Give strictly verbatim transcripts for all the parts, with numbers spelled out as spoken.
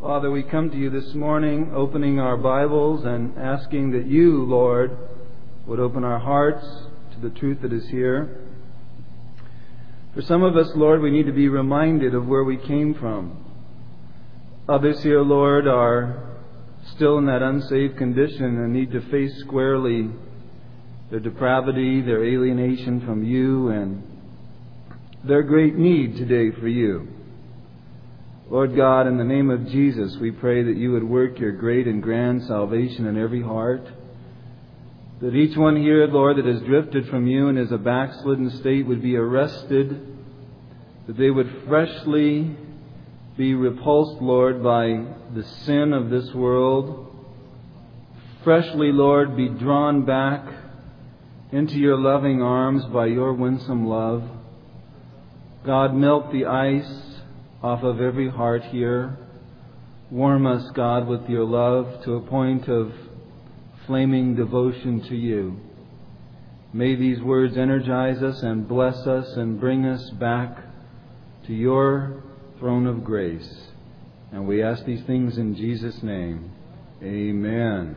Father, we come to you this morning, opening our Bibles and asking that you, Lord, would open our hearts to the truth that is here. For some of us, Lord, we need to be reminded of where we came from. Others here, Lord, are still in that unsaved condition and need to face squarely their depravity, their alienation from you, and their great need today for you. Lord God, in the name of Jesus, we pray that you would work your great and grand salvation in every heart. That each one here, Lord, that has drifted from you and is a backslidden state would be arrested. That they would freshly be repulsed, Lord, by the sin of this world. Freshly, Lord, be drawn back into your loving arms by your winsome love. God, melt the ice off of every heart here. Warm us, God, with your love to a point of flaming devotion to you. May these words energize us and bless us and bring us back to your throne of grace. And we ask these things in Jesus' name. Amen.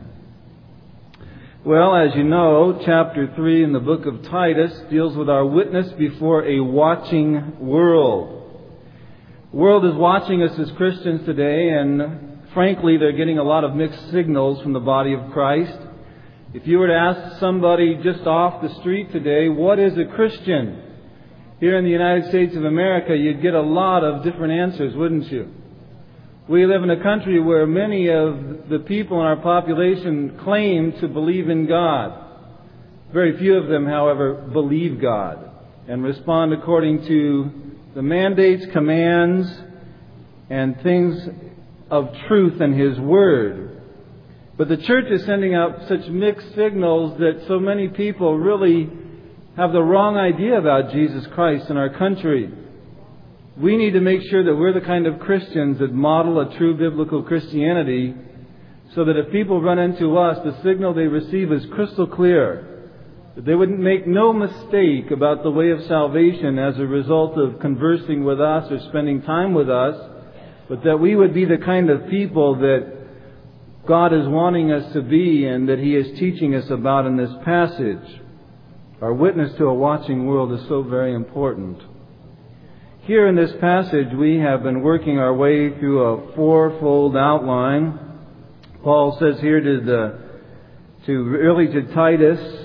Well, as you know, chapter three in the book of Titus deals with our witness before a watching world. The world is watching us as Christians today, and frankly, they're getting a lot of mixed signals from the body of Christ. If you were to ask somebody just off the street today, what is a Christian? Here in the United States of America, you'd get a lot of different answers, wouldn't you? We live in a country where many of the people in our population claim to believe in God. Very few of them, however, believe God and respond according to the mandates, commands, and things of truth in His Word. But the church is sending out such mixed signals that so many people really have the wrong idea about Jesus Christ in our country. We need to make sure that we're the kind of Christians that model a true biblical Christianity, so that if people run into us, the signal they receive is crystal clear. That they wouldn't make no mistake about the way of salvation as a result of conversing with us or spending time with us, but that we would be the kind of people that God is wanting us to be and that He is teaching us about in this passage. Our witness to a watching world is so very important. Here in this passage, we have been working our way through a fourfold outline. Paul says here to the, to really to Titus,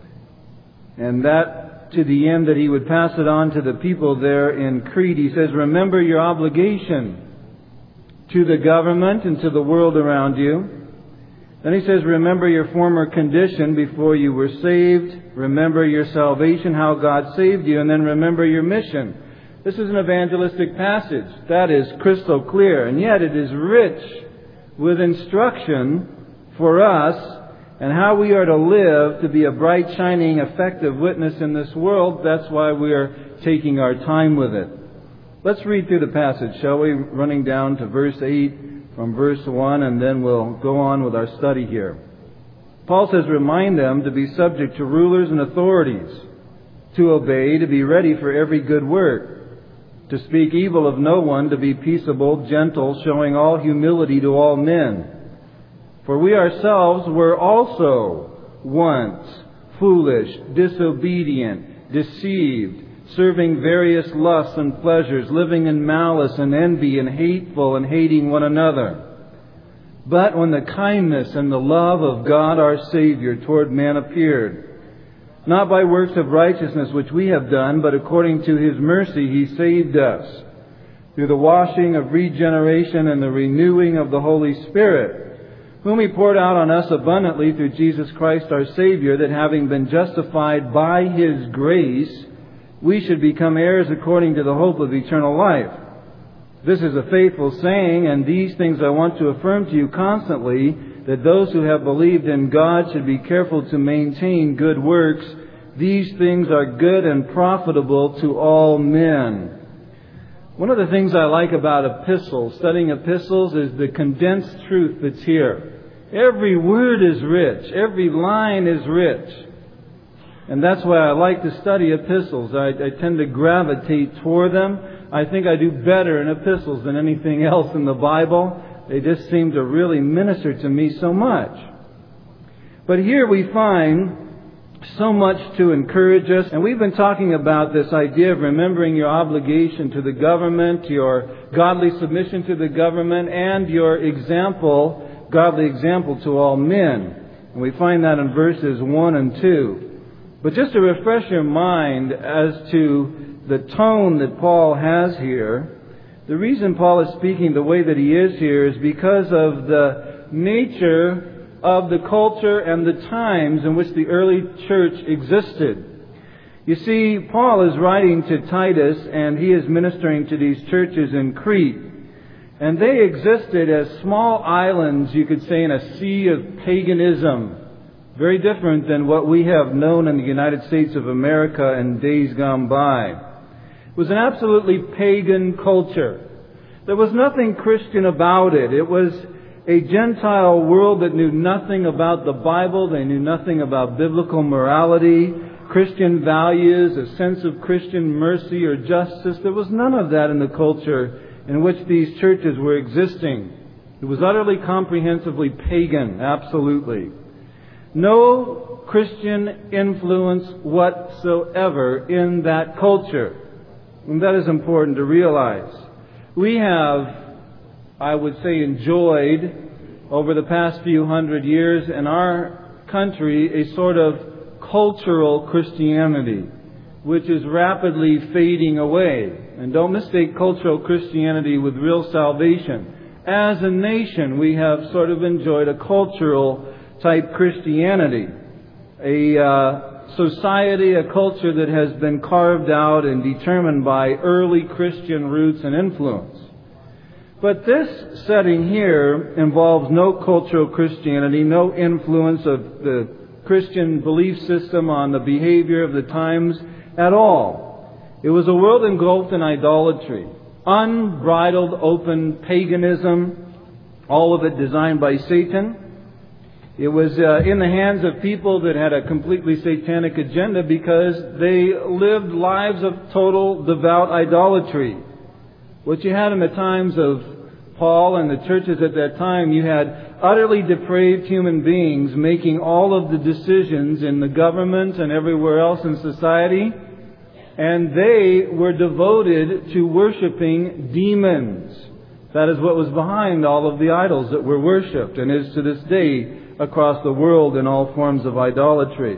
and that to the end that he would pass it on to the people there in Crete. He says, remember your obligation to the government and to the world around you. Then he says, remember your former condition before you were saved. Remember your salvation, how God saved you. And then remember your mission. This is an evangelistic passage. That is crystal clear. And yet it is rich with instruction for us and how we are to live to be a bright, shining, effective witness in this world. That's why we are taking our time with it. Let's read through the passage, shall we? Running down to verse eight from verse one, and then we'll go on with our study here. Paul says, remind them to be subject to rulers and authorities, to obey, to be ready for every good work, to speak evil of no one, to be peaceable, gentle, showing all humility to all men. For we ourselves were also once foolish, disobedient, deceived, serving various lusts and pleasures, living in malice and envy and hateful and hating one another. But when the kindness and the love of God our Savior toward man appeared, not by works of righteousness which we have done, but according to His mercy He saved us, through the washing of regeneration and the renewing of the Holy Spirit, whom He poured out on us abundantly through Jesus Christ our Savior, that having been justified by His grace, we should become heirs according to the hope of eternal life. This is a faithful saying, and these things I want to affirm to you constantly, that those who have believed in God should be careful to maintain good works. These things are good and profitable to all men. One of the things I like about epistles, studying epistles, is the condensed truth that's here. Every word is rich. Every line is rich. And that's why I like to study epistles. I, I tend to gravitate toward them. I think I do better in epistles than anything else in the Bible. They just seem to really minister to me so much. But here we find so much to encourage us. And we've been talking about this idea of remembering your obligation to the government, your godly submission to the government, and your example, godly example to all men. And we find that in verses one and two. But just to refresh your mind as to the tone that Paul has here, the reason Paul is speaking the way that he is here is because of the nature of the culture and the times in which the early church existed. You see, Paul is writing to Titus, and he is ministering to these churches in Crete. And they existed as small islands, you could say, in a sea of paganism. Very different than what we have known in the United States of America in days gone by. It was an absolutely pagan culture. There was nothing Christian about it. It was a Gentile world that knew nothing about the Bible. They knew nothing about biblical morality, Christian values, a sense of Christian mercy or justice. There was none of that in the culture in which these churches were existing. It was utterly comprehensively pagan, absolutely. No Christian influence whatsoever in that culture. And that is important to realize. We have, I would say, enjoyed over the past few hundred years in our country a sort of cultural Christianity, which is rapidly fading away. And don't mistake cultural Christianity with real salvation. As a nation, we have sort of enjoyed a cultural type Christianity, a uh, society, a culture that has been carved out and determined by early Christian roots and influence. But this setting here involves no cultural Christianity, no influence of the Christian belief system on the behavior of the times at all. It was a world engulfed in idolatry, unbridled open paganism, all of it designed by Satan. It was uh, in the hands of people that had a completely satanic agenda because they lived lives of total devout idolatry. What you had in the times of Paul and the churches at that time, you had utterly depraved human beings making all of the decisions in the government and everywhere else in society. And they were devoted to worshiping demons. That is what was behind all of the idols that were worshipped and is to this day across the world in all forms of idolatry.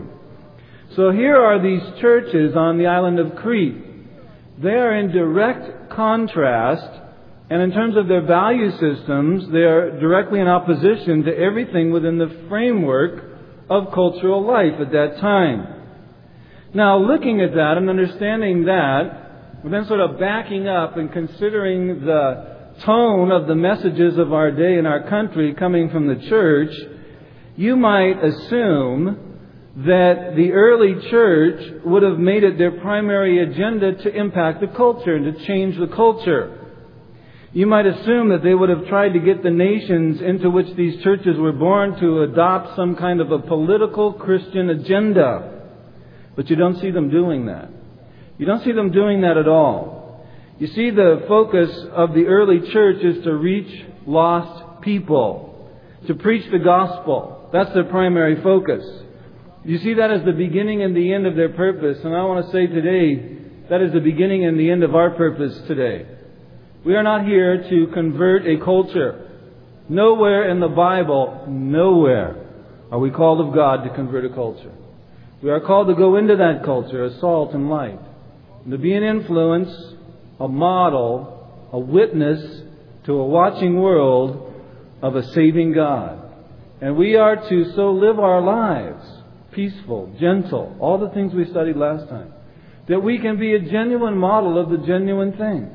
So here are these churches on the island of Crete. They are in direct contrast, and in terms of their value systems, they are directly in opposition to everything within the framework of cultural life at that time. Now, looking at that and understanding that, and then sort of backing up and considering the tone of the messages of our day in our country coming from the church, you might assume that the early church would have made it their primary agenda to impact the culture and to change the culture. You might assume that they would have tried to get the nations into which these churches were born to adopt some kind of a political Christian agenda. But you don't see them doing that. You don't see them doing that at all. You see, the focus of the early church is to reach lost people, to preach the gospel. That's their primary focus. You see that as the beginning and the end of their purpose. And I want to say today, that is the beginning and the end of our purpose today. We are not here to convert a culture. Nowhere in the Bible, nowhere are we called of God to convert a culture. We are called to go into that culture as salt and light, and to be an influence, a model, a witness to a watching world of a saving God. And we are to so live our lives, peaceful, gentle, all the things we studied last time, that we can be a genuine model of the genuine thing.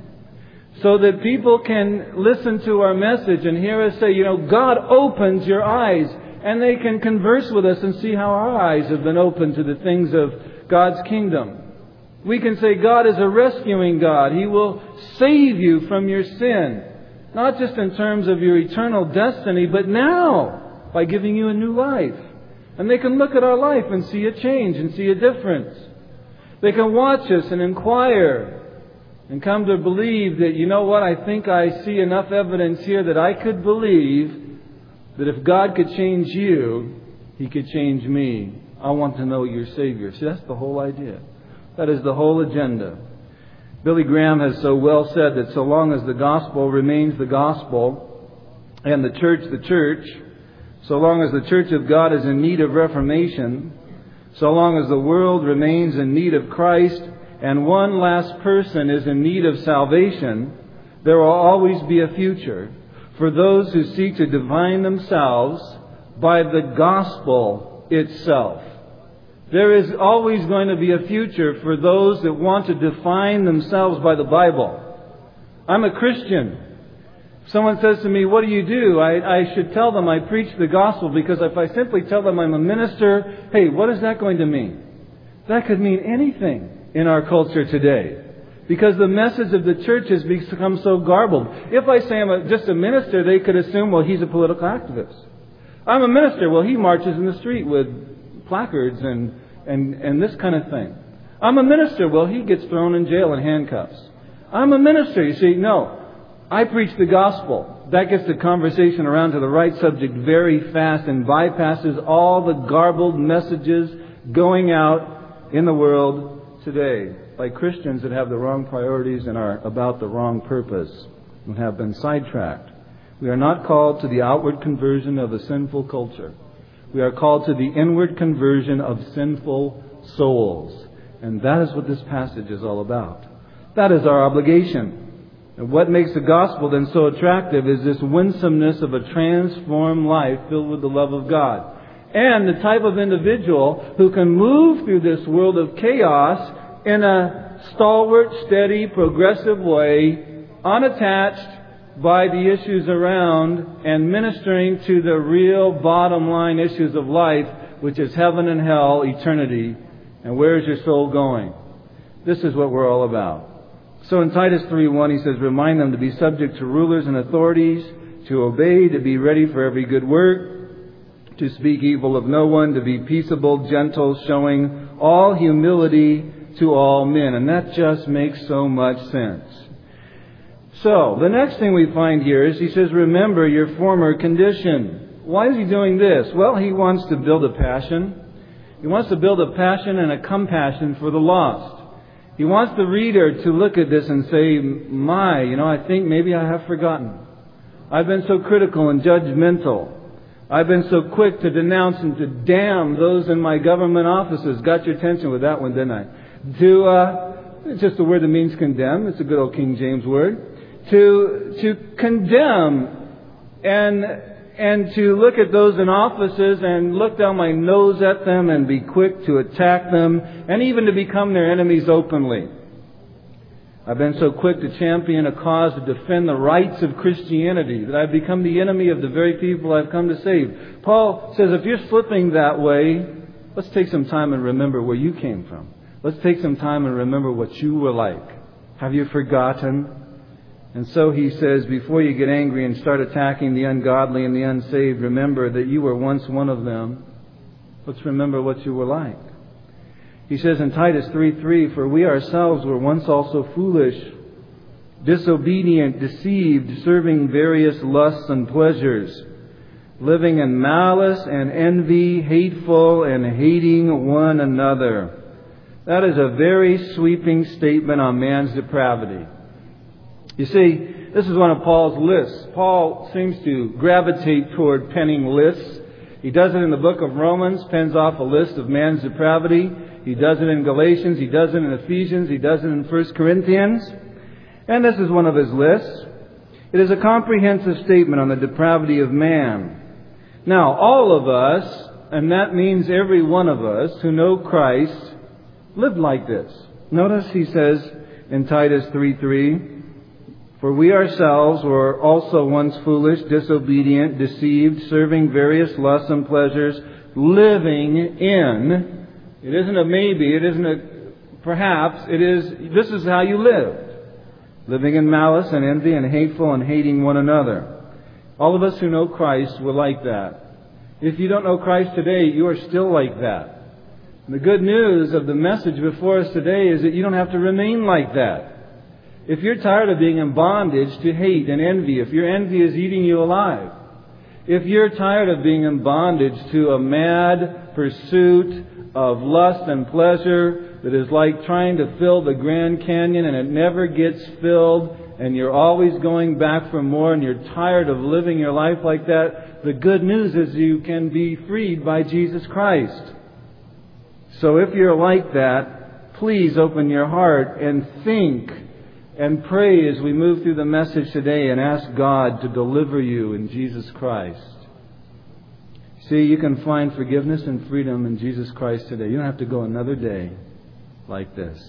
So that people can listen to our message and hear us say, you know, God opens your eyes, and they can converse with us and see how our eyes have been opened to the things of God's kingdom. We can say God is a rescuing God. He will save you from your sin, not just in terms of your eternal destiny, but now, by giving you a new life. And they can look at our life and see a change and see a difference. They can watch us and inquire and come to believe that, you know what, I think I see enough evidence here that I could believe that if God could change you, He could change me. I want to know your Savior. See, that's the whole idea. That is the whole agenda. Billy Graham has so well said that so long as the gospel remains the gospel and the church the church, so long as the church of God is in need of reformation, so long as the world remains in need of Christ and one last person is in need of salvation, there will always be a future for those who seek to define themselves by the gospel itself. There is always going to be a future for those that want to define themselves by the Bible. I'm a Christian. If someone says to me, what do you do? I, I should tell them I preach the gospel, because if I simply tell them I'm a minister, hey, what is that going to mean? That could mean anything in our culture today, because the message of the church has become so garbled. If I say I'm a, just a minister, they could assume, well, he's a political activist. I'm a minister. Well, he marches in the street with placards and, and, and this kind of thing. I'm a minister. Well, he gets thrown in jail in handcuffs. I'm a minister. You see, no. I preach the gospel. That gets the conversation around to the right subject very fast and bypasses all the garbled messages going out in the world today by Christians that have the wrong priorities and are about the wrong purpose and have been sidetracked. We are not called to the outward conversion of a sinful culture. We are called to the inward conversion of sinful souls. And that is what this passage is all about. That is our obligation. And what makes the gospel then so attractive is this winsomeness of a transformed life filled with the love of God. And the type of individual who can move through this world of chaos in a stalwart, steady, progressive way, unattached by the issues around and ministering to the real bottom line issues of life, which is heaven and hell, eternity, and where is your soul going? This is what we're all about. So in Titus three one, he says, remind them to be subject to rulers and authorities, to obey, to be ready for every good work, to speak evil of no one, to be peaceable, gentle, showing all humility to all men. And that just makes so much sense. So, the next thing we find here is he says, remember your former condition. Why is he doing this? Well, he wants to build a passion. He wants to build a passion and a compassion for the lost. He wants the reader to look at this and say, my, you know, I think maybe I have forgotten. I've been so critical and judgmental. I've been so quick to denounce and to damn those in my government offices. Got your attention with that one, didn't I? To, uh, it's just a word that means condemn. It's a good old King James word. To, to condemn and, and to look at those in offices and look down my nose at them and be quick to attack them and even to become their enemies openly. I've been so quick to champion a cause to defend the rights of Christianity that I've become the enemy of the very people I've come to save. Paul says, if you're slipping that way, let's take some time and remember where you came from. Let's take some time and remember what you were like. Have you forgotten? And so he says, before you get angry and start attacking the ungodly and the unsaved, remember that you were once one of them. Let's remember what you were like. He says in Titus three three, for we ourselves were once also foolish, disobedient, deceived, serving various lusts and pleasures, living in malice and envy, hateful and hating one another. That is a very sweeping statement on man's depravity. You see, this is one of Paul's lists. Paul seems to gravitate toward penning lists. He does it in the book of Romans, pens off a list of man's depravity. He does it in Galatians. He does it in Ephesians. He does it in First Corinthians. And this is one of his lists. It is a comprehensive statement on the depravity of man. Now, all of us, and that means every one of us who know Christ, lived like this. Notice he says in Titus three three, for we ourselves were also once foolish, disobedient, deceived, serving various lusts and pleasures, living in... It isn't a maybe, it isn't a perhaps, it is, this is how you lived. Living in malice and envy and hateful and hating one another. All of us who know Christ were like that. If you don't know Christ today, you are still like that. And the good news of the message before us today is that you don't have to remain like that. If you're tired of being in bondage to hate and envy, if your envy is eating you alive, if you're tired of being in bondage to a mad pursuit of lust and pleasure that is like trying to fill the Grand Canyon and it never gets filled and you're always going back for more and you're tired of living your life like that, the good news is you can be freed by Jesus Christ. So if you're like that, please open your heart and think and pray as we move through the message today and ask God to deliver you in Jesus Christ. See, you can find forgiveness and freedom in Jesus Christ today. You don't have to go another day like this.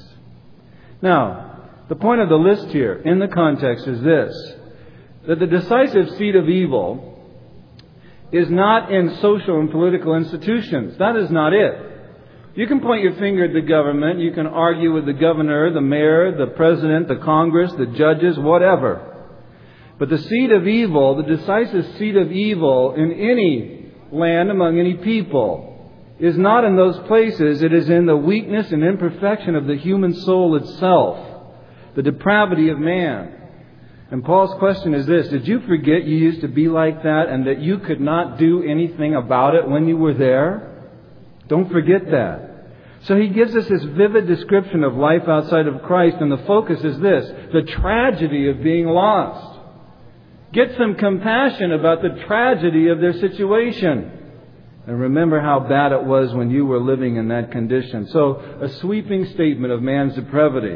Now, the point of the list here in the context is this, that the decisive seed of evil is not in social and political institutions. That is not it. You can point your finger at the government. You can argue with the governor, the mayor, the president, the Congress, the judges, whatever. But the seed of evil, the decisive seed of evil in any land, among any people, is not in those places. It is in the weakness and imperfection of the human soul itself, the depravity of man. And Paul's question is this: did you forget you used to be like that and that you could not do anything about it when you were there? Don't forget that. So he gives us this vivid description of life outside of Christ, and the focus is this: the tragedy of being lost. Get some compassion about the tragedy of their situation. And remember how bad it was when you were living in that condition. So, a sweeping statement of man's depravity.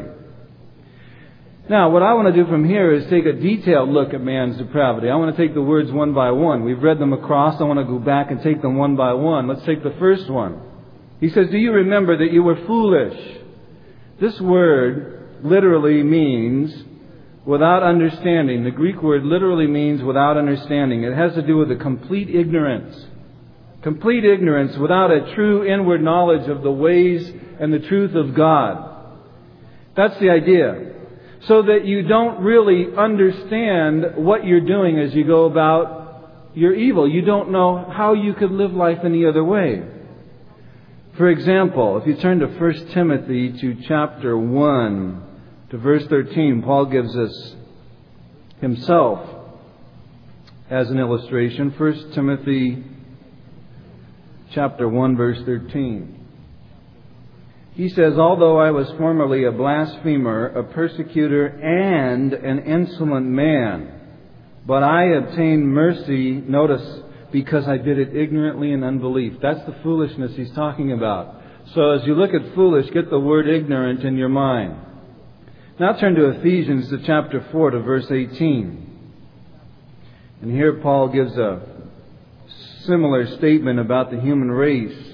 Now, what I want to do from here is take a detailed look at man's depravity. I want to take the words one by one. We've read them across. I want to go back and take them one by one. Let's take the first one. He says, do you remember that you were foolish? This word literally means without understanding. The Greek word literally means without understanding. It has to do with a complete ignorance. Complete ignorance without a true inward knowledge of the ways and the truth of God. That's the idea. So that you don't really understand what you're doing as you go about your evil. You don't know how you could live life any other way. For example, if you turn to First Timothy to chapter one, to verse thirteen, Paul gives us himself as an illustration. First Timothy chapter one, verse thirteen. He says, although I was formerly a blasphemer, a persecutor, and an insolent man, but I obtained mercy, notice, because I did it ignorantly in unbelief. That's the foolishness he's talking about. So as you look at foolish, get the word ignorant in your mind. Now turn to Ephesians to chapter four to verse eighteen. And here Paul gives a similar statement about the human race.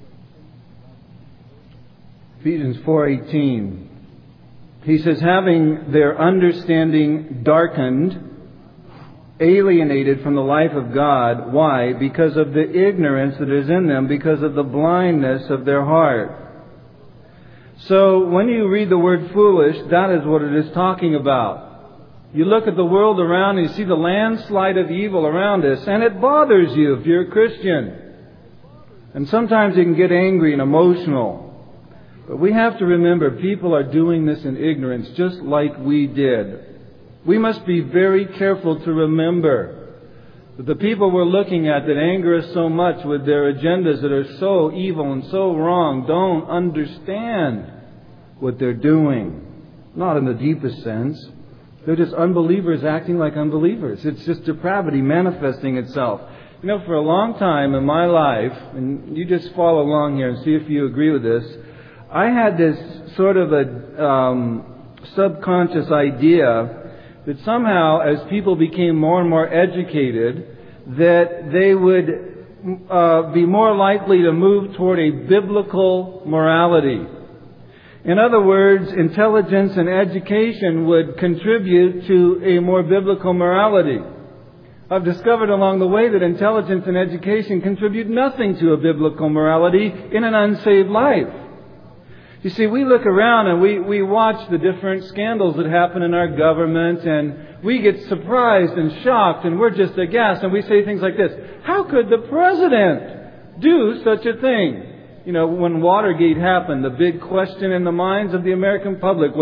Ephesians four eighteen. He says, having their understanding darkened, alienated from the life of God. Why? Because of the ignorance that is in them, because of the blindness of their heart. So when you read the word foolish, that is what it is talking about. You look at the world around and you see the landslide of evil around us, and it bothers you if you're a Christian. And sometimes you can get angry and emotional. But we have to remember, people are doing this in ignorance just like we did. We must be very careful to remember that the people we're looking at that anger us so much with their agendas that are so evil and so wrong don't understand what they're doing. Not in the deepest sense. They're just unbelievers acting like unbelievers. It's just depravity manifesting itself. You know, for a long time in my life, and you just follow along here and see if you agree with this, I had this sort of a um, subconscious idea that somehow as people became more and more educated, that they would uh, be more likely to move toward a biblical morality. In other words, intelligence and education would contribute to a more biblical morality. I've discovered along the way that intelligence and education contribute nothing to a biblical morality in an unsaved life. You see, we look around and we, we watch the different scandals that happen in our government, and we get surprised and shocked, and we're just aghast, and we say things like this: how could the president do such a thing? You know, when Watergate happened, the big question in the minds of the American public was,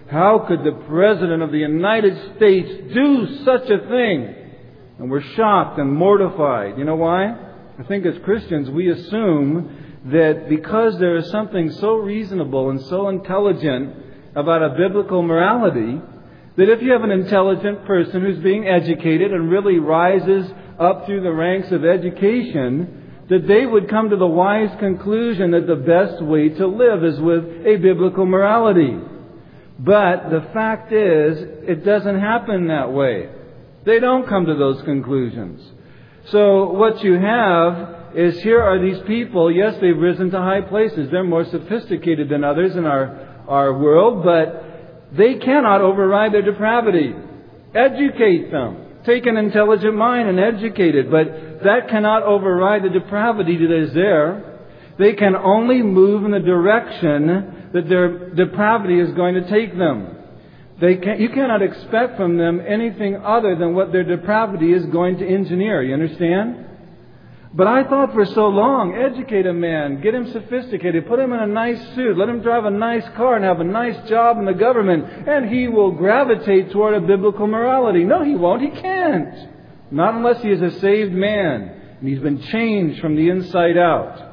how could the President of the United States do such a thing? And we're shocked and mortified. You know why? I think as Christians we assume that because there is something so reasonable and so intelligent about a biblical morality, that if you have an intelligent person who's being educated and really rises up through the ranks of education, that they would come to the wise conclusion that the best way to live is with a biblical morality. But the fact is, it doesn't happen that way. They don't come to those conclusions. So what you have is, here are these people, yes, they've risen to high places. They're more sophisticated than others in our, our world, but they cannot override their depravity. Educate them. Take an intelligent mind and educate it, but that cannot override the depravity that is there. They can only move in the direction that their depravity is going to take them. They can, you cannot expect from them anything other than what their depravity is going to engineer. You understand? But I thought for so long, educate a man, get him sophisticated, put him in a nice suit, let him drive a nice car and have a nice job in the government, and he will gravitate toward a biblical morality. No, he won't. He can't. Not unless he is a saved man and he's been changed from the inside out.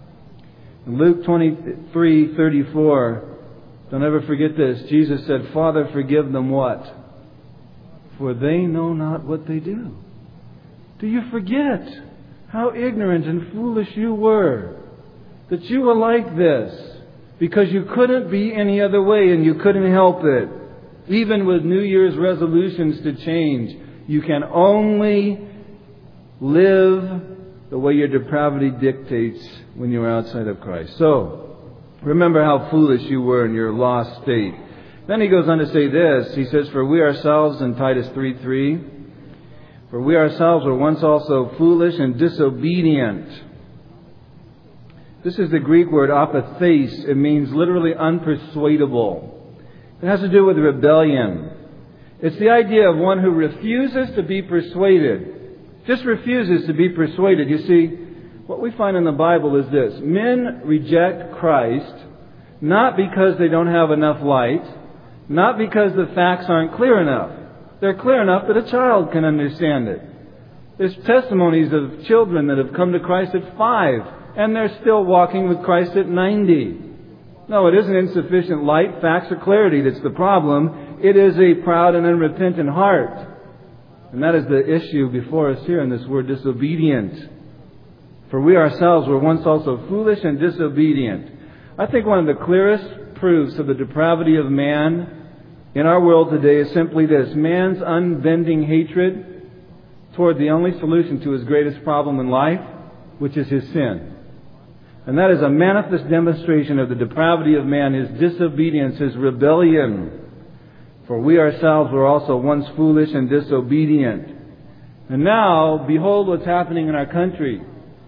In Luke twenty-three thirty-four, don't ever forget this. Jesus said, Father, forgive them what? For they know not what they do. Do you forget how ignorant and foolish you were? That you were like this because you couldn't be any other way and you couldn't help it. Even with New Year's resolutions to change, you can only live the way your depravity dictates when you're outside of Christ. So, remember how foolish you were in your lost state. Then he goes on to say this. He says, For we ourselves, in Titus three three, For we ourselves were once also foolish and disobedient. This is the Greek word apatheis. It means literally unpersuadable. It has to do with rebellion. It's the idea of one who refuses to be persuaded. Just refuses to be persuaded. You see, what we find in the Bible is this. Men reject Christ not because they don't have enough light, not because the facts aren't clear enough. They're clear enough that a child can understand it. There's testimonies of children that have come to Christ at five, and they're still walking with Christ at ninety. No, it isn't insufficient light, facts, or clarity that's the problem. It is a proud and unrepentant heart. And that is the issue before us here in this word disobedient. For we ourselves were once also foolish and disobedient. I think one of the clearest proofs of the depravity of man in our world today is simply this. Man's unbending hatred toward the only solution to his greatest problem in life, which is his sin. And that is a manifest demonstration of the depravity of man, his disobedience, his rebellion. For we ourselves were also once foolish and disobedient. And now, behold what's happening in our country.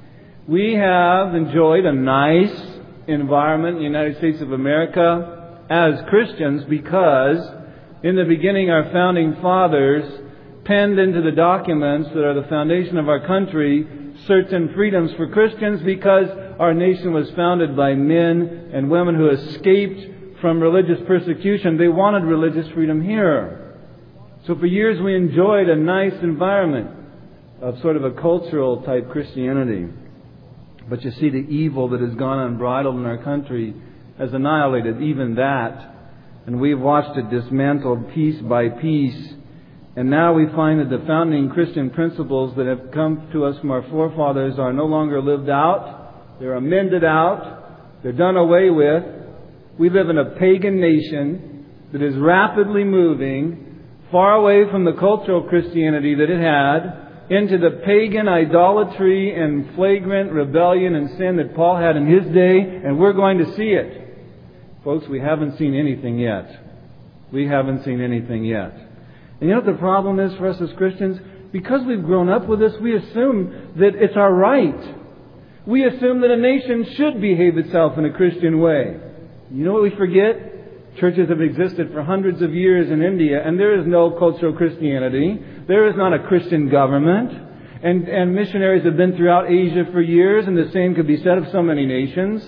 We have enjoyed a nice environment in the United States of America as Christians because in the beginning our founding fathers penned into the documents that are the foundation of our country certain freedoms for Christians because our nation was founded by men and women who escaped from religious persecution. They wanted religious freedom here. So for years we enjoyed a nice environment of sort of a cultural type Christianity. But you see, the evil that has gone unbridled in our country has annihilated even that. And we've watched it dismantled piece by piece. And now we find that the founding Christian principles that have come to us from our forefathers are no longer lived out. They're amended out. They're done away with. We live in a pagan nation that is rapidly moving far away from the cultural Christianity that it had into the pagan idolatry and flagrant rebellion and sin that Paul had in his day, and we're going to see it. Folks, we haven't seen anything yet. We haven't seen anything yet. And you know what the problem is for us as Christians? Because we've grown up with this, we assume that it's our right. We assume that a nation should behave itself in a Christian way. You know what we forget? Churches have existed for hundreds of years in India, and there is no cultural Christianity. There is not a Christian government. And, and missionaries have been throughout Asia for years, and the same could be said of so many nations.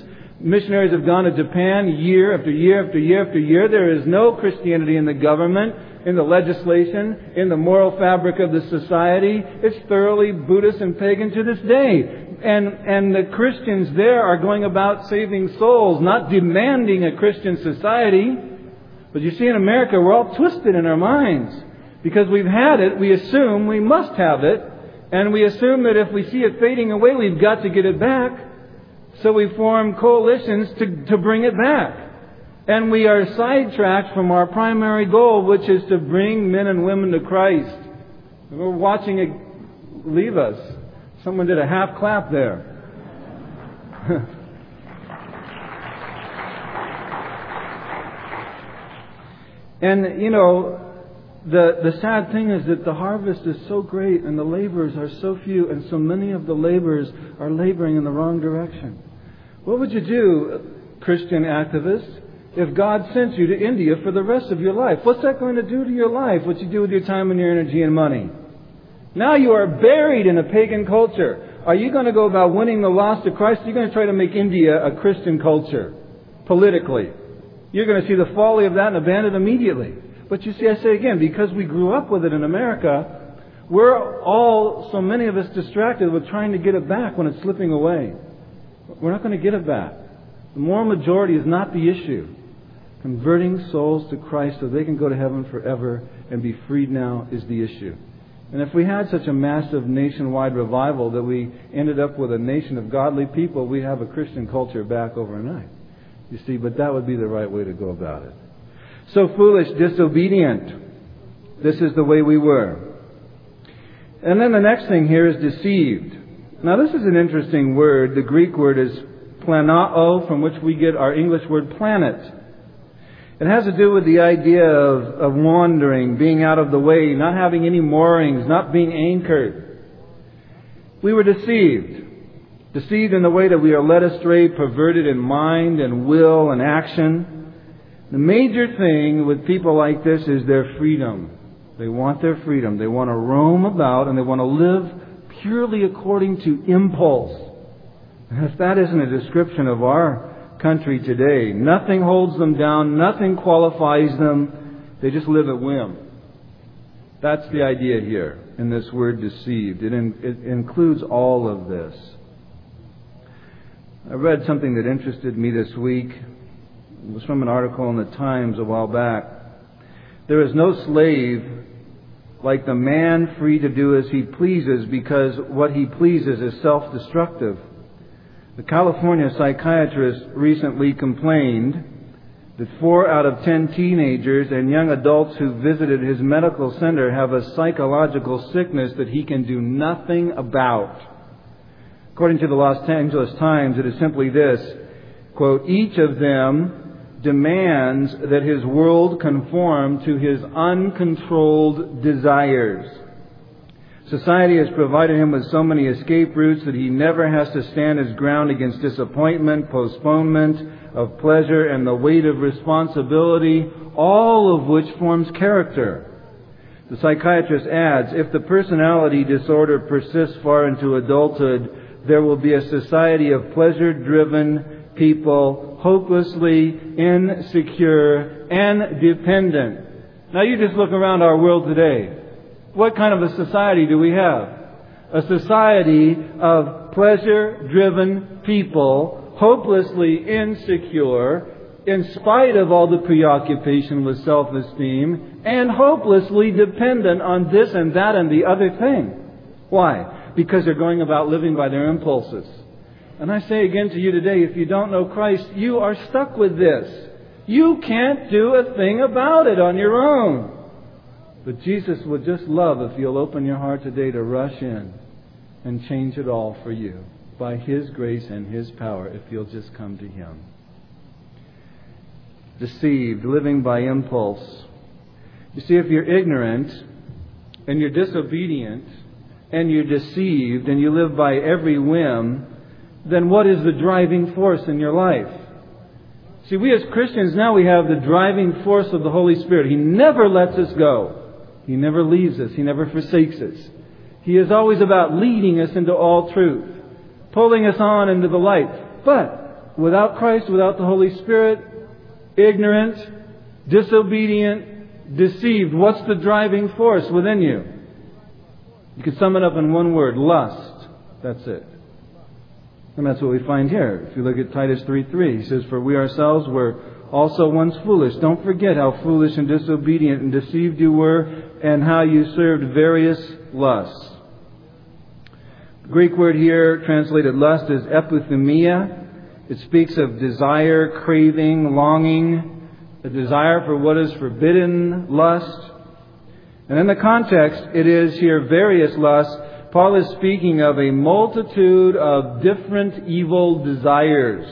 Missionaries have gone to Japan year after year after year after year. There is no Christianity in the government, in the legislation, in the moral fabric of the society. It's thoroughly Buddhist and pagan to this day. And, and the Christians there are going about saving souls, not demanding a Christian society. But you see, in America, we're all twisted in our minds. Because we've had it, we assume we must have it. And we assume that if we see it fading away, we've got to get it back. So we form coalitions to, to bring it back. And we are sidetracked from our primary goal, which is to bring men and women to Christ. We're watching it leave us. Someone did a half clap there. And, you know, the, the sad thing is that the harvest is so great and the laborers are so few, and so many of the laborers are laboring in the wrong direction. What would you do, Christian activists, if God sent you to India for the rest of your life? What's that going to do to your life? What you do with your time and your energy and money? Now you are buried in a pagan culture. Are you going to go about winning the lost to Christ? You're going to try to make India a Christian culture, politically. You're going to see the folly of that and abandon it immediately. But you see, I say again, because we grew up with it in America, we're all, so many of us, distracted with trying to get it back when it's slipping away. We're not going to get it back. The moral majority is not the issue. Converting souls to Christ so they can go to heaven forever and be freed now is the issue. And if we had such a massive nationwide revival that we ended up with a nation of godly people, we'd have a Christian culture back overnight. You see, but that would be the right way to go about it. So foolish, disobedient. This is the way we were. And then the next thing here is deceived. Now this is an interesting word. The Greek word is planao, from which we get our English word planet. It has to do with the idea of, of wandering, being out of the way, not having any moorings, not being anchored. We were deceived. Deceived in the way that we are led astray, perverted in mind and will and action. The major thing with people like this is their freedom. They want their freedom. They want to roam about and they want to live purely according to impulse. And if that isn't a description of our country today, nothing holds them down, nothing qualifies them. They just live at whim. That's the idea here in this word deceived. It, in, it includes all of this. I read something that interested me this week. It was from an article in the Times a while back. There is no slave like the man free to do as he pleases, because what he pleases is self-destructive. The California psychiatrist recently complained that four out of ten teenagers and young adults who visited his medical center have a psychological sickness that he can do nothing about. According to the Los Angeles Times, it is simply this, quote, each of them demands that his world conform to his uncontrolled desires. Society has provided him with so many escape routes that he never has to stand his ground against disappointment, postponement of pleasure, and the weight of responsibility, all of which forms character. The psychiatrist adds, if the personality disorder persists far into adulthood, there will be a society of pleasure-driven people, hopelessly insecure and dependent. Now you just look around our world today. What kind of a society do we have? A society of pleasure-driven people, hopelessly insecure, in spite of all the preoccupation with self-esteem, and hopelessly dependent on this and that and the other thing. Why? Because they're going about living by their impulses. And I say again to you today, if you don't know Christ, you are stuck with this. You can't do a thing about it on your own. But Jesus would just love if you'll open your heart today to rush in and change it all for you by His grace and His power, if you'll just come to Him. Deceived, living by impulse. You see, if you're ignorant and you're disobedient and you're deceived and you live by every whim, then what is the driving force in your life? See, we as Christians now, we have the driving force of the Holy Spirit. He never lets us go. He never leaves us. He never forsakes us. He is always about leading us into all truth, pulling us on into the light. But without Christ, without the Holy Spirit, ignorant, disobedient, deceived. What's the driving force within you? You could sum it up in one word: lust. That's it. And that's what we find here. If you look at Titus three three, he says, "For we ourselves were also once foolish." Don't forget how foolish and disobedient and deceived you were, and how you served various lusts. The Greek word here translated lust is epithumia. It speaks of desire, craving, longing, a desire for what is forbidden, lust. And in the context, it is here various lusts. Paul is speaking of a multitude of different evil desires.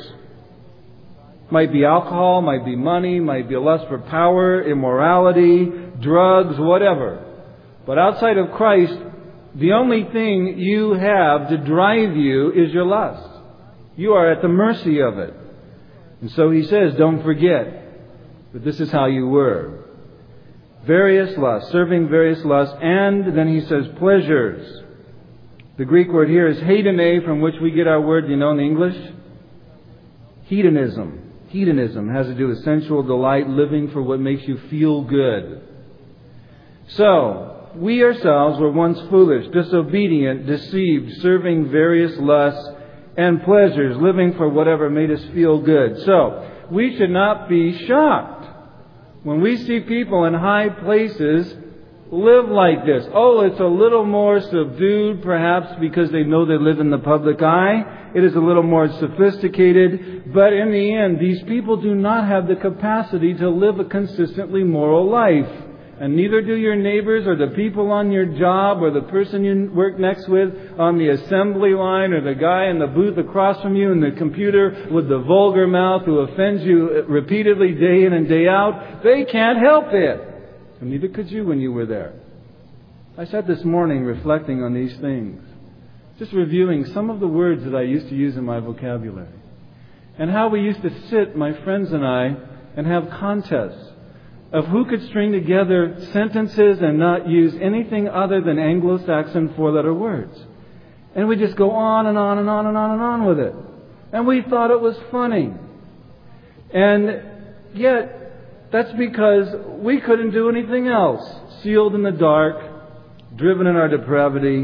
Might be alcohol, might be money, might be a lust for power, immorality, drugs, whatever. But outside of Christ, the only thing you have to drive you is your lust. You are at the mercy of it. And so he says, don't forget that this is how you were. Various lusts, serving various lusts, and then he says pleasures. The Greek word here is hedone, from which we get our word, you know, in English? Hedonism. Hedonism has to do with sensual delight, living for what makes you feel good. So, we ourselves were once foolish, disobedient, deceived, serving various lusts and pleasures, living for whatever made us feel good. So, we should not be shocked when we see people in high places live like this. Oh, it's a little more subdued, perhaps because they know they live in the public eye. It is a little more sophisticated. But in the end, these people do not have the capacity to live a consistently moral life. And neither do your neighbors or the people on your job or the person you work next with on the assembly line or the guy in the booth across from you in the computer with the vulgar mouth who offends you repeatedly day in and day out. They can't help it. And neither could you when you were there. I sat this morning reflecting on these things, just reviewing some of the words that I used to use in my vocabulary, and how we used to sit, my friends and I, and have contests of who could string together sentences and not use anything other than Anglo-Saxon four-letter words. And we just go on and on and on and on and on with it. And we thought it was funny. And yet, that's because we couldn't do anything else. Sealed in the dark, driven in our depravity.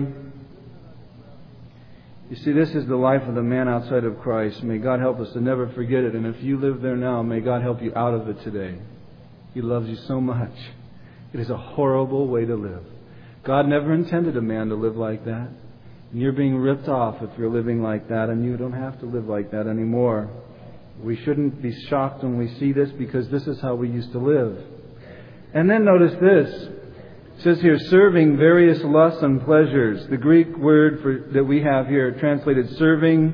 You see, this is the life of the man outside of Christ. May God help us to never forget it. And if you live there now, may God help you out of it today. He loves you so much. It is a horrible way to live. God never intended a man to live like that. And you're being ripped off if you're living like that, and you don't have to live like that anymore. We shouldn't be shocked when we see this, because this is how we used to live. And then notice this. It says here, serving various lusts and pleasures. The Greek word for, that we have here translated serving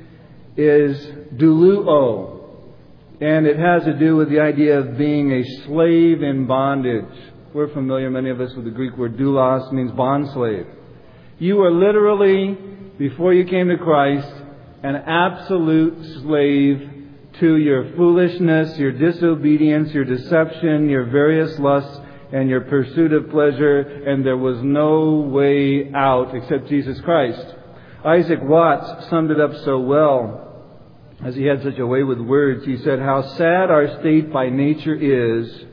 is doulo. And it has to do with the idea of being a slave in bondage. We're familiar, many of us, with the Greek word doulos, means bond slave. You were literally, before you came to Christ, an absolute slave to your foolishness, your disobedience, your deception, your various lusts, and your pursuit of pleasure, and there was no way out except Jesus Christ. Isaac Watts summed it up so well, as he had such a way with words. He said, "How sad our state by nature is,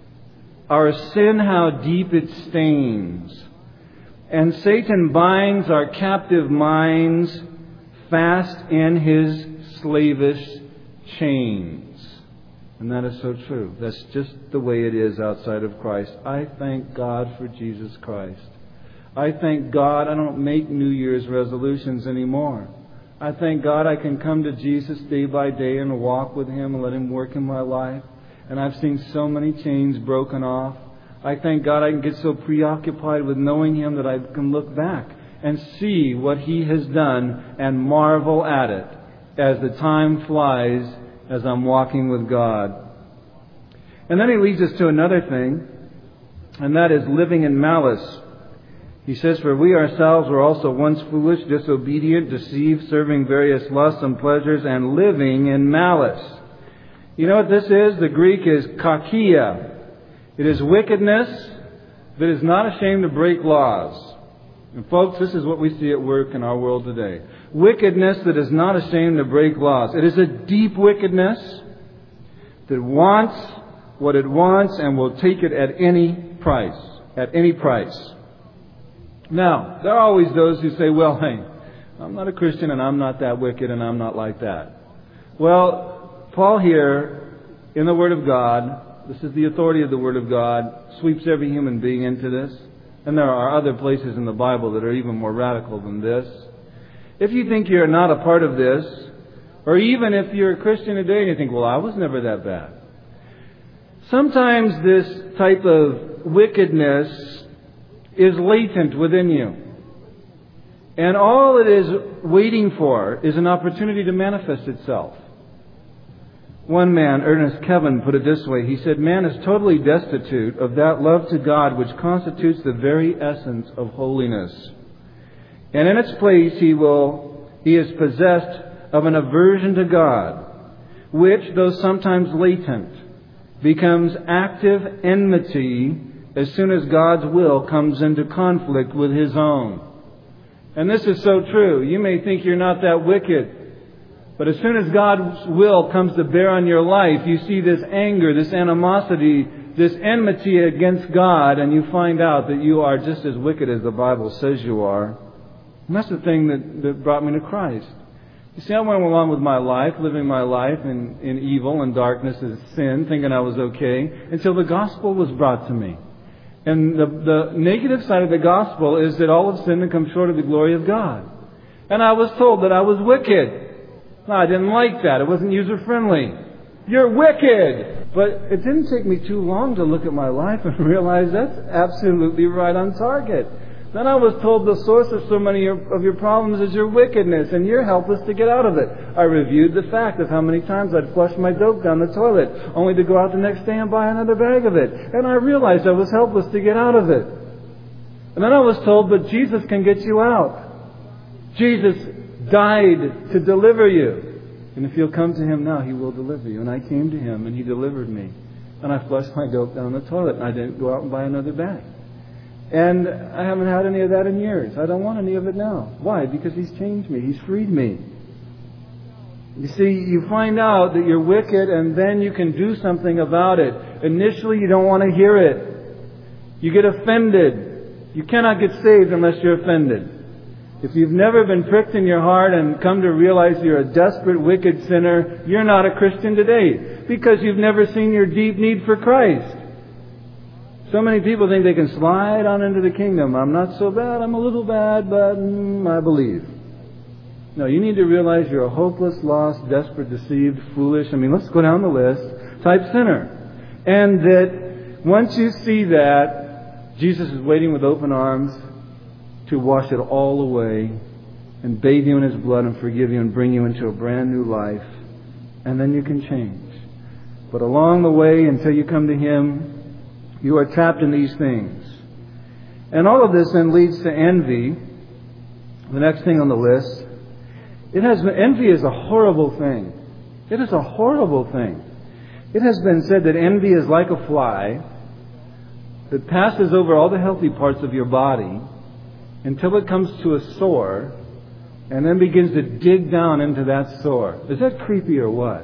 our sin how deep it stains, and Satan binds our captive minds fast in his slavish chains." And that is so true. That's just the way it is outside of Christ. I thank God for Jesus Christ. I thank God I don't make New Year's resolutions anymore. I thank God I can come to Jesus day by day and walk with Him and let Him work in my life. And I've seen so many chains broken off. I thank God I can get so preoccupied with knowing Him that I can look back and see what He has done and marvel at it as the time flies as I'm walking with God. And then He leads us to another thing, and that is living in malice. He says, "For we ourselves were also once foolish, disobedient, deceived, serving various lusts and pleasures, and living in malice." You know what this is? The Greek is kakia. It is wickedness that is not ashamed to break laws. And folks, this is what we see at work in our world today. Wickedness that is not ashamed to break laws. It is a deep wickedness that wants what it wants and will take it at any price. At any price. Now, there are always those who say, well, hey, I'm not a Christian and I'm not that wicked and I'm not like that. Well, Paul here, in the Word of God, this is the authority of the Word of God, sweeps every human being into this. And there are other places in the Bible that are even more radical than this. If you think you're not a part of this, or even if you're a Christian today and you think, well, I was never that bad. Sometimes this type of wickedness is latent within you. And all it is waiting for is an opportunity to manifest itself. One man, Ernest Kevin, put it this way. He said, man is totally destitute of that love to God which constitutes the very essence of holiness. And in its place he will, he is possessed of an aversion to God, which, though sometimes latent, becomes active enmity as soon as God's will comes into conflict with His own. And this is so true. You may think you're not that wicked, but as soon as God's will comes to bear on your life, you see this anger, this animosity, this enmity against God, and you find out that you are just as wicked as the Bible says you are. And that's the thing that, that brought me to Christ. You see, I went along with my life, living my life in, in evil and darkness and sin, thinking I was okay, until the gospel was brought to me. And the, the negative side of the gospel is that all have sinned and come short of the glory of God. And I was told that I was wicked. No, I didn't like that. It wasn't user-friendly. You're wicked! But it didn't take me too long to look at my life and realize that's absolutely right on target. Then I was told the source of so many of your problems is your wickedness, and you're helpless to get out of it. I reviewed the fact of how many times I'd flushed my dope down the toilet, only to go out the next day and buy another bag of it. And I realized I was helpless to get out of it. And then I was told, but Jesus can get you out. Jesus died to deliver you. And if you'll come to Him now, He will deliver you. And I came to Him, and He delivered me. And I flushed my dope down the toilet, and I didn't go out and buy another bag. And I haven't had any of that in years. I don't want any of it now. Why? Because He's changed me. He's freed me. You see, you find out that you're wicked, and then you can do something about it. Initially, you don't want to hear it. You get offended. You cannot get saved unless you're offended. If you've never been pricked in your heart and come to realize you're a desperate, wicked sinner, you're not a Christian today, because you've never seen your deep need for Christ. So many people think they can slide on into the kingdom. I'm not so bad, I'm a little bad, but mm, I believe. No, you need to realize you're a hopeless, lost, desperate, deceived, foolish, I mean, let's go down the list, type sinner. And that once you see that, Jesus is waiting with open arms to wash it all away and bathe you in His blood and forgive you and bring you into a brand new life. And then you can change. But along the way, until you come to Him, you are trapped in these things. And all of this then leads to envy. The next thing on the list. It has been, envy is a horrible thing. It is a horrible thing. It has been said that envy is like a fly that passes over all the healthy parts of your body until it comes to a sore and then begins to dig down into that sore. Is that creepy or what?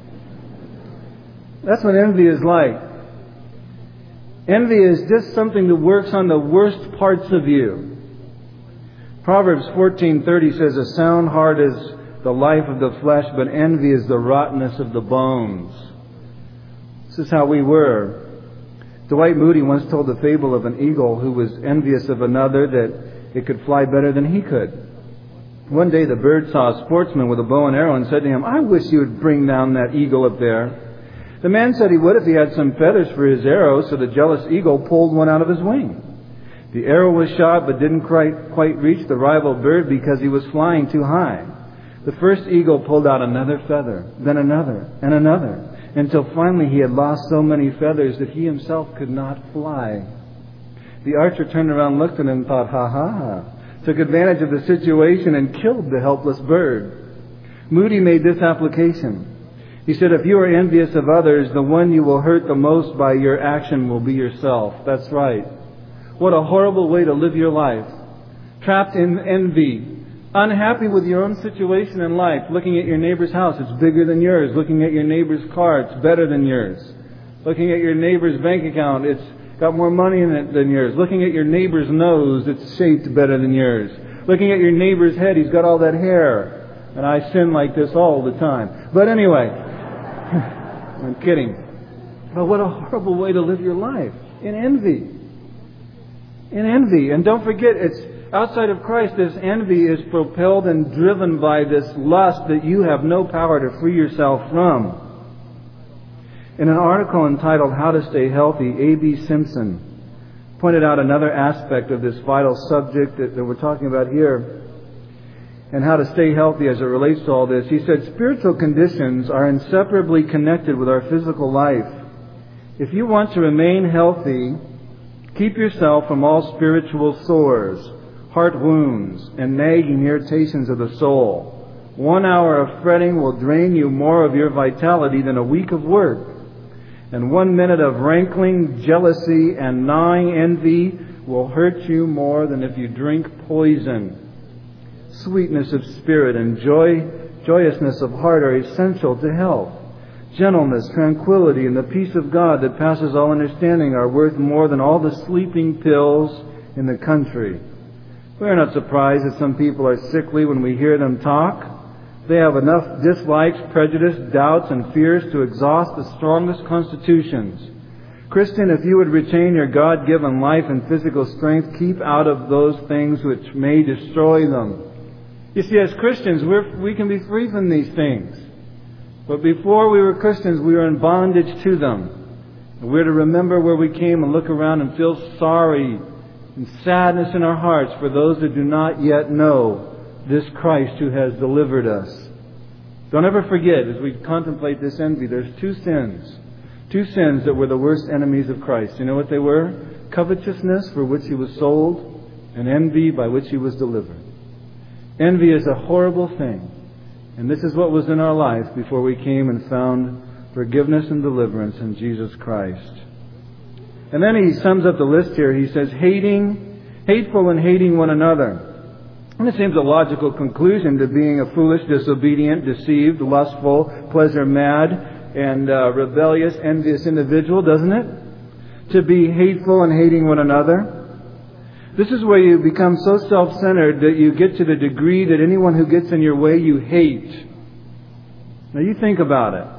That's what envy is like. Envy is just something that works on the worst parts of you. Proverbs fourteen thirty says, a sound heart is the life of the flesh, but envy is the rottenness of the bones. This is how we were. Dwight Moody once told the fable of an eagle who was envious of another that it could fly better than he could. One day the bird saw a sportsman with a bow and arrow and said to him, I wish you would bring down that eagle up there. The man said he would if he had some feathers for his arrow, so the jealous eagle pulled one out of his wing. The arrow was shot but didn't quite, quite reach the rival bird because he was flying too high. The first eagle pulled out another feather, then another, and another, until finally he had lost so many feathers that he himself could not fly. The archer turned around, looked at him, and thought, ha ha ha, took advantage of the situation and killed the helpless bird. Moody made this application. He said, if you are envious of others, the one you will hurt the most by your action will be yourself. That's right. What a horrible way to live your life. trapped in envy, unhappy with your own situation in life, looking at your neighbor's house, it's bigger than yours, looking at your neighbor's car, it's better than yours, looking at your neighbor's bank account, it's got more money in it than yours, looking at your neighbor's nose, it's shaped better than yours, looking at your neighbor's head, he's got all that hair. And I sin like this all the time. But anyway, I'm kidding. But what a horrible way to live your life. In envy. In envy. And don't forget, it's outside of Christ, this envy is propelled and driven by this lust that you have no power to free yourself from. In an article entitled How to Stay Healthy, A B Simpson pointed out another aspect of this vital subject that, that we're talking about here, and how to stay healthy as it relates to all this. He said, spiritual conditions are inseparably connected with our physical life. If you want to remain healthy, keep yourself from all spiritual sores, heart wounds, and nagging irritations of the soul. One hour of fretting will drain you more of your vitality than a week of work. And one minute of rankling jealousy and gnawing envy will hurt you more than if you drink poison. Sweetness of spirit and joy, joyousness of heart are essential to health. Gentleness, tranquility, and the peace of God that passes all understanding are worth more than all the sleeping pills in the country. We are not surprised that some people are sickly when we hear them talk. They have enough dislikes, prejudice, doubts, and fears to exhaust the strongest constitutions. Christian, if you would retain your God-given life and physical strength, keep out of those things which may destroy them. You see, as Christians, we're, we can be free from these things. But before we were Christians, we were in bondage to them. And we're to remember where we came and look around and feel sorry and sadness in our hearts for those that do not yet know this Christ who has delivered us. Don't ever forget, as we contemplate this envy, there's two sins. Two sins that were the worst enemies of Christ. You know what they were? Covetousness, for which He was sold, and envy, by which He was delivered. Envy is a horrible thing. And this is what was in our life before we came and found forgiveness and deliverance in Jesus Christ. And then he sums up the list here. He says, hating, hateful and hating one another. And it seems a logical conclusion to being a foolish, disobedient, deceived, lustful, pleasure-mad, and uh, rebellious, envious individual, doesn't it? To be hateful and hating one another. This is where you become so self-centered that you get to the degree that anyone who gets in your way you hate. Now you think about it.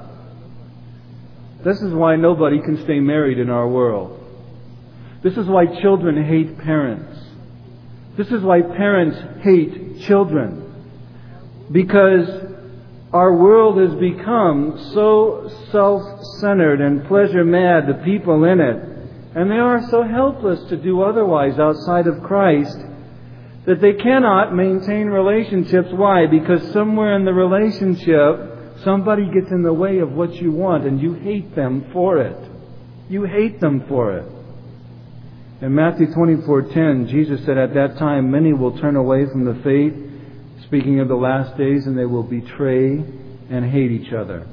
This is why nobody can stay married in our world. This is why children hate parents. This is why parents hate children. Because our world has become so self-centered and pleasure-mad, the people in it. And they are so helpless to do otherwise outside of Christ that they cannot maintain relationships. Why? Because somewhere in the relationship, somebody gets in the way of what you want and you hate them for it. You hate them for it. In Matthew twenty-four ten, Jesus said, at that time many will turn away from the faith, speaking of the last days, and they will betray and hate each other.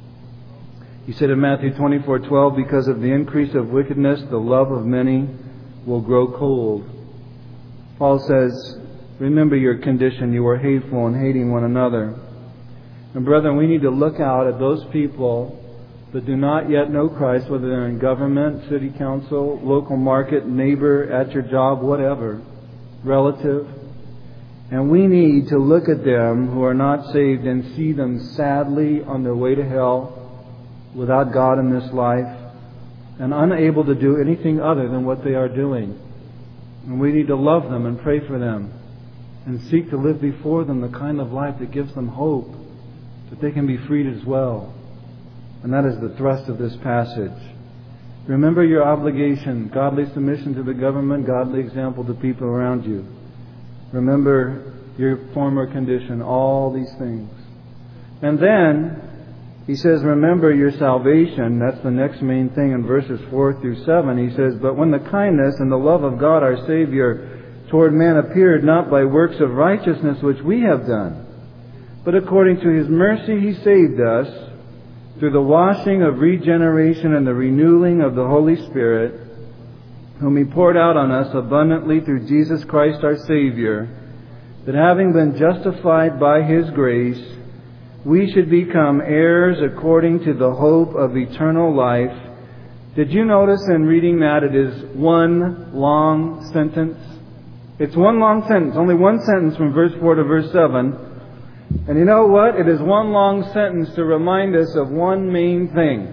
He said in Matthew twenty-four twelve, because of the increase of wickedness, the love of many will grow cold. Paul says, remember your condition. You are hateful and hating one another. And brethren, we need to look out at those people that do not yet know Christ, whether they're in government, city council, local market, neighbor, at your job, whatever, relative. And we need to look at them who are not saved and see them sadly on their way to hell, without God in this life, and unable to do anything other than what they are doing. And we need to love them and pray for them and seek to live before them the kind of life that gives them hope, that they can be freed as well. And that is the thrust of this passage. Remember your obligation, godly submission to the government, godly example to people around you. Remember your former condition, all these things. And then he says, remember your salvation. That's the next main thing in verses four through seven. He says, but when the kindness and the love of God our Savior toward man appeared, not by works of righteousness which we have done, but according to His mercy He saved us through the washing of regeneration and the renewing of the Holy Spirit, whom He poured out on us abundantly through Jesus Christ our Savior, that having been justified by His grace, we should become heirs according to the hope of eternal life. Did you notice in reading that it is one long sentence? It's one long sentence, only one sentence from verse four to verse seven. And you know what? It is one long sentence to remind us of one main thing.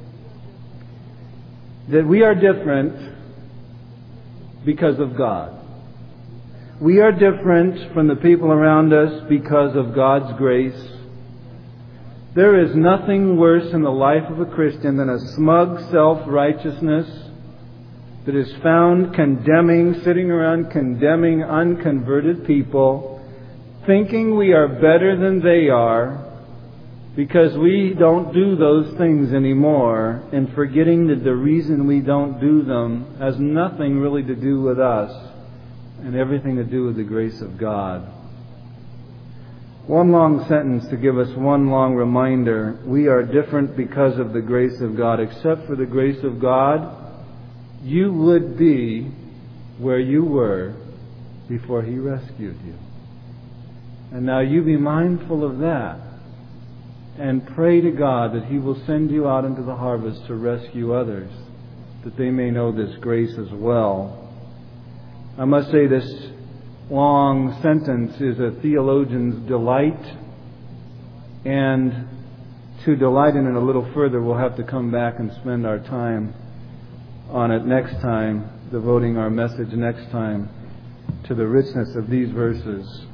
That we are different because of God. We are different from the people around us because of God's grace. There is nothing worse in the life of a Christian than a smug self-righteousness that is found condemning, sitting around condemning unconverted people, thinking we are better than they are because we don't do those things anymore, and forgetting that the reason we don't do them has nothing really to do with us and everything to do with the grace of God. One long sentence to give us one long reminder. We are different because of the grace of God. Except for the grace of God, you would be where you were before He rescued you. And now you be mindful of that and pray to God that He will send you out into the harvest to rescue others, that they may know this grace as well. I must say this long sentence is a theologian's delight, and to delight in it a little further, we'll have to come back and spend our time on it next time, devoting our message next time to the richness of these verses.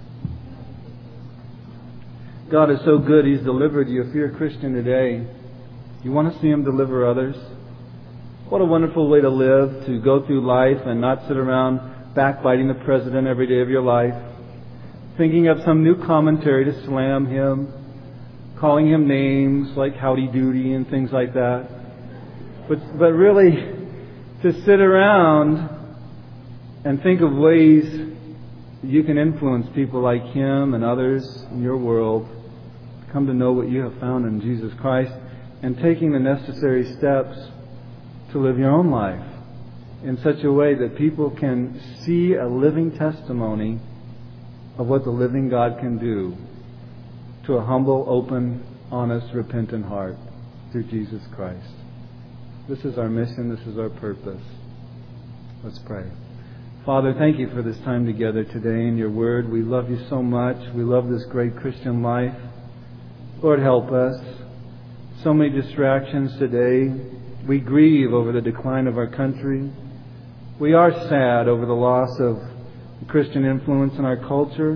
God is so good, He's delivered you. If you're a Christian today, you want to see Him deliver others? What a wonderful way to live, to go through life and not sit around backbiting the president every day of your life, thinking of some new commentary to slam him, calling him names like howdy doody and things like that. But but really, to sit around and think of ways that you can influence people like him and others in your world, come to know what you have found in Jesus Christ, and taking the necessary steps to live your own life in such a way that people can see a living testimony of what the living God can do to a humble, open, honest, repentant heart through Jesus Christ. This is our mission. This is our purpose. Let's pray. Father, thank you for this time together today in your word. We love you so much. We love this great Christian life. Lord, help us. So many distractions today. We grieve over the decline of our country. We are sad over the loss of Christian influence in our culture.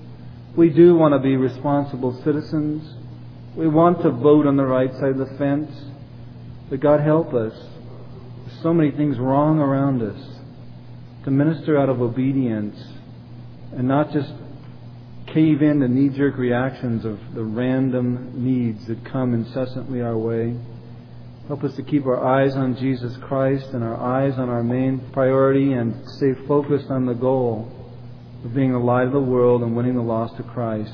We do want to be responsible citizens. We want to vote on the right side of the fence. But God, help us. There's so many things wrong around us. To minister out of obedience and not just cave in to knee-jerk reactions of the random needs that come incessantly our way. Help us to keep our eyes on Jesus Christ and our eyes on our main priority and stay focused on the goal of being the light of the world and winning the lost to Christ.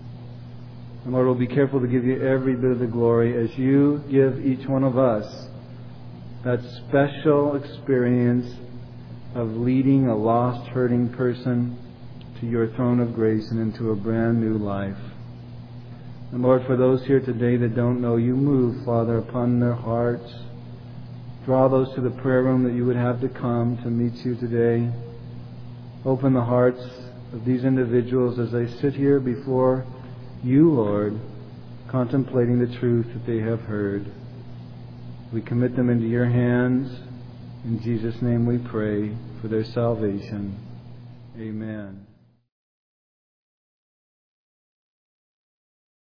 And Lord, we'll be careful to give you every bit of the glory as you give each one of us that special experience of leading a lost, hurting person to your throne of grace and into a brand new life. And Lord, for those here today that don't know you, move, Father, upon their hearts. Draw those to the prayer room that you would have to come to meet you today. Open the hearts of these individuals as they sit here before you, Lord, contemplating the truth that they have heard. We commit them into your hands. In Jesus' name we pray for their salvation. Amen.